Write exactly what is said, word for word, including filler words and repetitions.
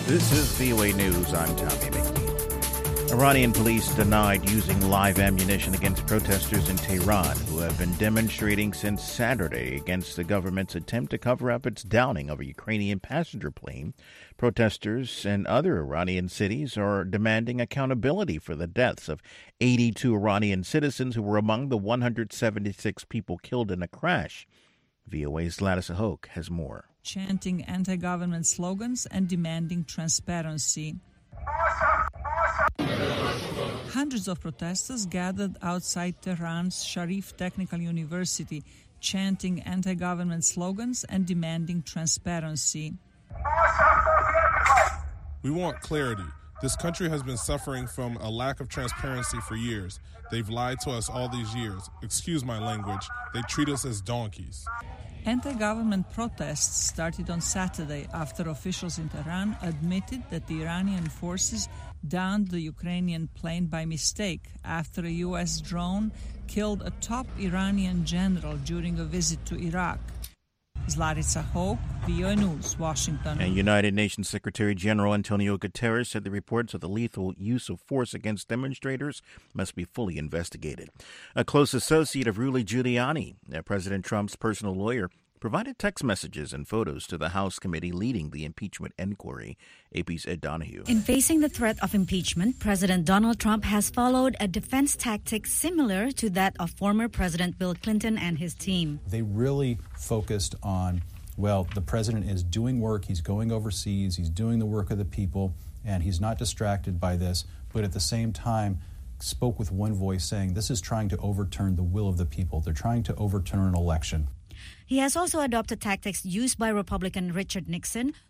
This is V O A News. I'm Tommy McNeil. Iranian police denied using live ammunition against protesters in Tehran who have been demonstrating since Saturday against the government's attempt to cover up its downing of a Ukrainian passenger plane. Protesters in other Iranian cities are demanding accountability for the deaths of eighty-two Iranian citizens who were among the one hundred seventy-six people killed in a crash. V O A's Gladys Hoke has more. Chanting anti-government slogans and demanding transparency. Hundreds of protesters gathered outside Tehran's Sharif Technical University, chanting anti-government slogans and demanding transparency. We want clarity. This country has been suffering from a lack of transparency for years. They've lied to us all these years. Excuse my language. They treat us as donkeys. Anti-government protests started on Saturday after officials in Tehran admitted that the Iranian forces downed the Ukrainian plane by mistake after a U S drone killed a top Iranian general during a visit to Iraq. Zlatica Hoke, V O A News, Washington. And United Nations Secretary General Antonio Guterres said the reports of the lethal use of force against demonstrators must be fully investigated. A close associate of Rudy Giuliani, President Trump's personal lawyer, provided text messages and photos to the House committee leading the impeachment inquiry. A P's Ed Donahue. In facing the threat of impeachment, President Donald Trump has followed a defense tactic similar to that of former President Bill Clinton and his team. They really focused on, well, the president is doing work, he's going overseas, he's doing the work of the people, and he's not distracted by this, but at the same time spoke with one voice saying this is trying to overturn the will of the people. They're trying to overturn an election. He has also adopted tactics used by Republican Richard Nixon,